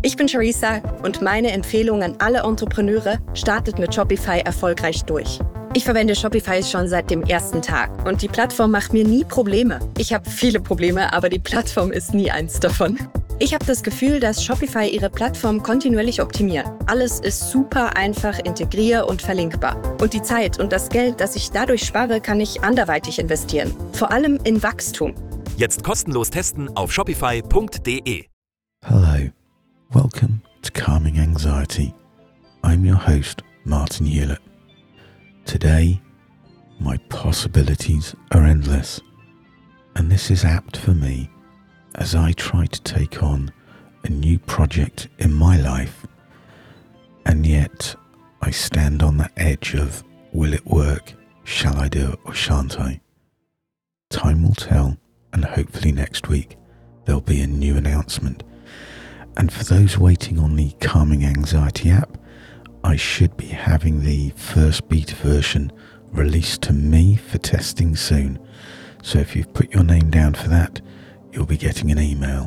Ich bin Charissa und meine Empfehlung an alle Entrepreneure: startet mit Shopify erfolgreich durch. Ich verwende Shopify schon seit dem ersten Tag und die Plattform macht mir nie Probleme. Ich habe viele Probleme, aber die Plattform ist nie eins davon. Ich habe das Gefühl, dass Shopify ihre Plattform kontinuierlich optimiert. Alles ist super einfach integrier- und verlinkbar. Und die Zeit und das Geld, das ich dadurch spare, kann ich anderweitig investieren. Vor allem in Wachstum. Jetzt kostenlos testen auf shopify.de. Hello, welcome to Calming Anxiety. I'm your host, Martin Hewlett. Today, my possibilities are endless, and this is apt for me as I try to take on a new project in my life, and yet I stand on the edge of, will it work, shall I do it or shan't I? Time will tell, and hopefully next week there'll be a new announcement. And for those waiting on the Calming Anxiety app, I should be having the first beta version released to me for testing soon. So if you've put your name down for that, you'll be getting an email.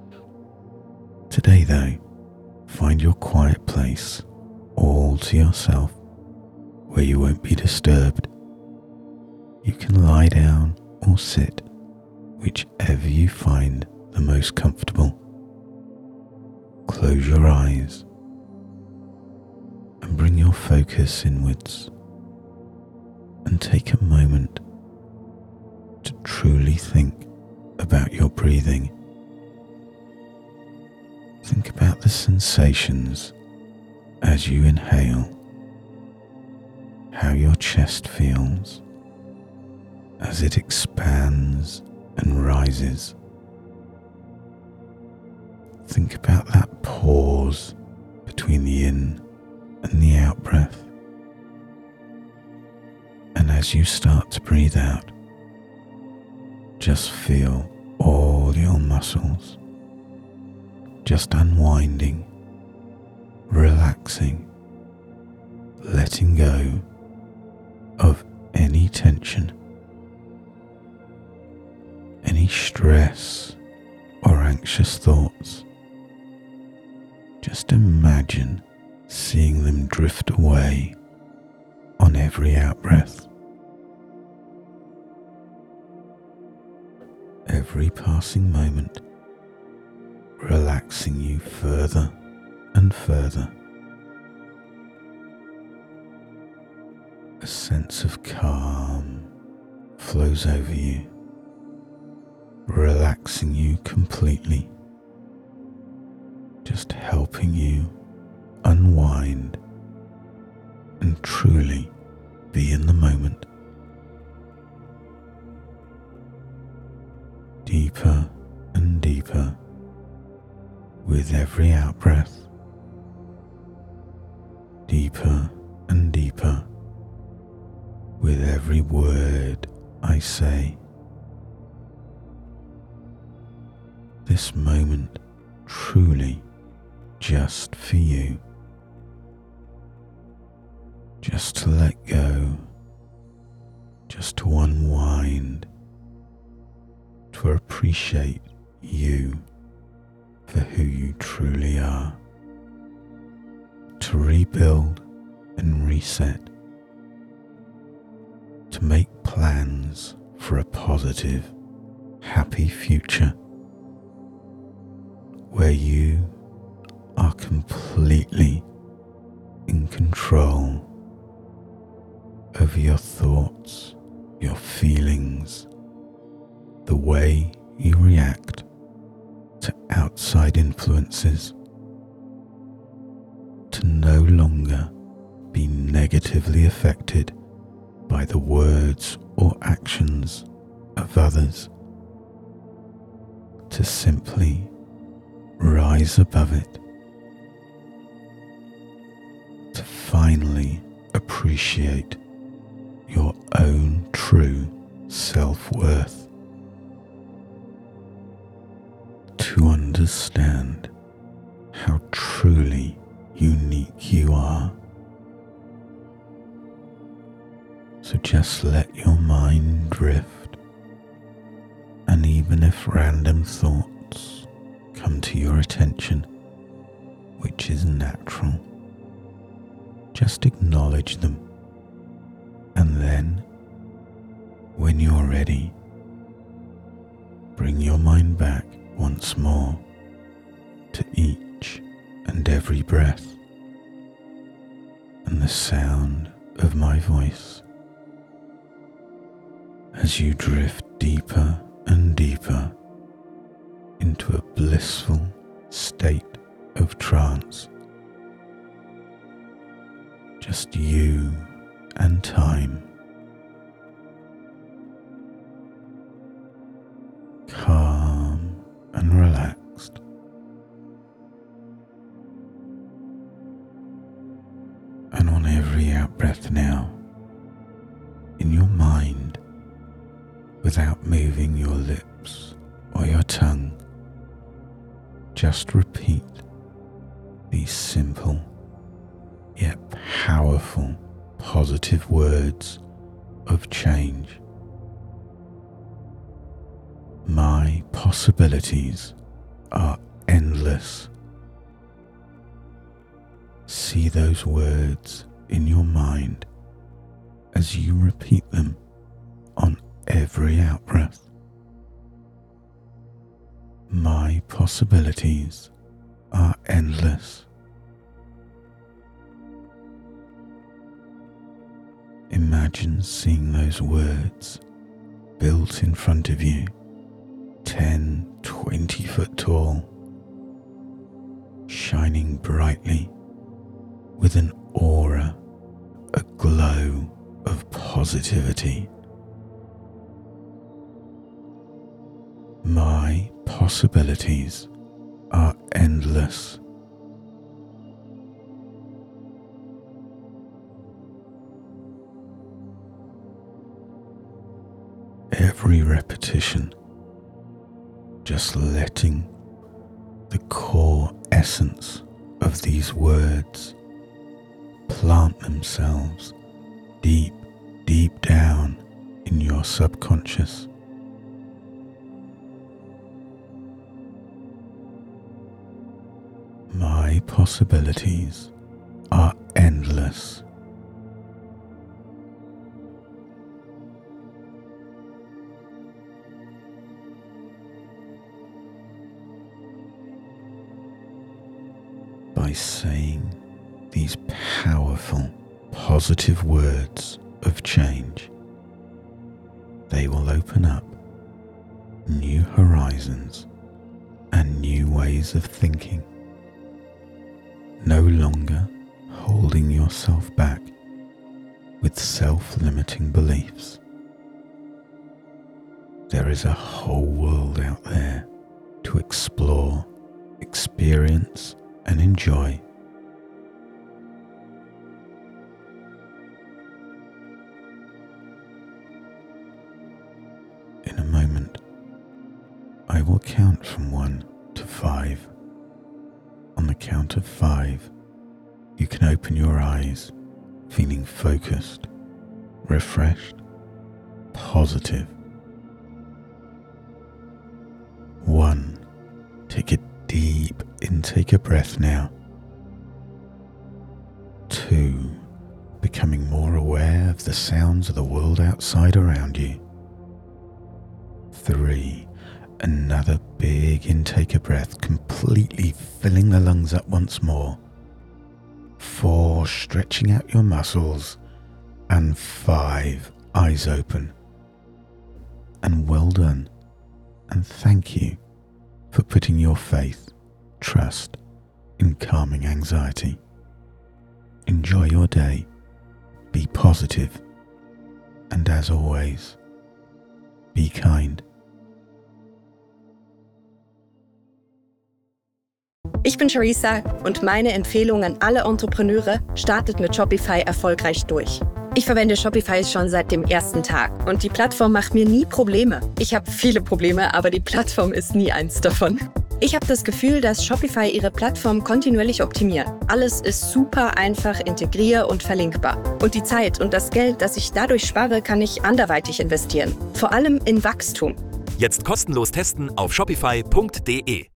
Today though, find your quiet place, all to yourself, where you won't be disturbed. You can lie down or sit, whichever you find the most comfortable. Close your eyes and bring your focus inwards, and take a moment to truly think about your breathing. Think about the sensations as you inhale, how your chest feels as it expands and rises. Think about that pause between the in and the out breath. And as you start to breathe out, just feel all your muscles just unwinding, relaxing, letting go of any tension, any stress or anxious thoughts. Just imagine seeing them drift away on every out-breath. Every passing moment relaxing you further and further. A sense of calm flows over you, relaxing you completely, just helping you unwind and truly be in the moment. Deeper and deeper with every out-breath. Deeper and deeper with every word I say. This moment truly just for you. Just to let go, just to unwind, to appreciate you for who you truly are, to rebuild and reset, to make plans for a positive, happy future where you are completely in control over your thoughts, your feelings, the way you react to outside influences, to no longer be negatively affected by the words or actions of others, to simply rise above it, to finally appreciate your own true self-worth, to understand how truly unique you are. So just let your mind drift, and even if random thoughts come to your attention, is natural. Just acknowledge them, and then, when you're ready, bring your mind back once more to each and every breath and the sound of my voice as you drift deeper and deeper into a blissful state of trance. Just you and time, calm and relaxed. And on every out-breath now, in your mind, without moving your lips or your tongue, just repeat these simple yet powerful positive words of change. My possibilities are endless. See those words in your mind as you repeat them on every out-breath. My possibilities are endless. Imagine seeing those words built in front of you, 10, 20 foot tall, shining brightly with an aura, a glow of positivity. My possibilities are endless. Every repetition, just letting the core essence of these words plant themselves deep, deep down in your subconscious. My possibilities are endless. By saying these powerful, positive words of change, they will open up new horizons and new ways of thinking, no longer holding yourself back with self-limiting beliefs. There is a whole world out there to explore, experience, and enjoy. In a moment, I will count from 1 to 5. On the count of 5, you can open your eyes, feeling focused, refreshed, positive. 1. Take a deep intake of breath now. 2. Becoming more aware of the sounds of the world outside around you. 3. Another big intake of breath, completely filling the lungs up once more. 4. Stretching out your muscles. And 5. Eyes open. And well done. And thank you for putting your faith, trust in calming anxiety. Enjoy your day. Be positive. And as always, be kind. Ich bin Charissa und meine Empfehlung an alle Entrepreneure: startet mit Shopify erfolgreich durch. Ich verwende Shopify schon seit dem ersten Tag und die Plattform macht mir nie Probleme. Ich habe viele Probleme, aber die Plattform ist nie eins davon. Ich habe das Gefühl, dass Shopify ihre Plattform kontinuierlich optimiert. Alles ist super einfach integrier- und verlinkbar. Und die Zeit und das Geld, das ich dadurch spare, kann ich anderweitig investieren. Vor allem in Wachstum. Jetzt kostenlos testen auf shopify.de.